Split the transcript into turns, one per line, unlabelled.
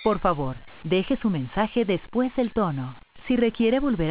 Por favor, deje su mensaje después del tono. Si requiere volver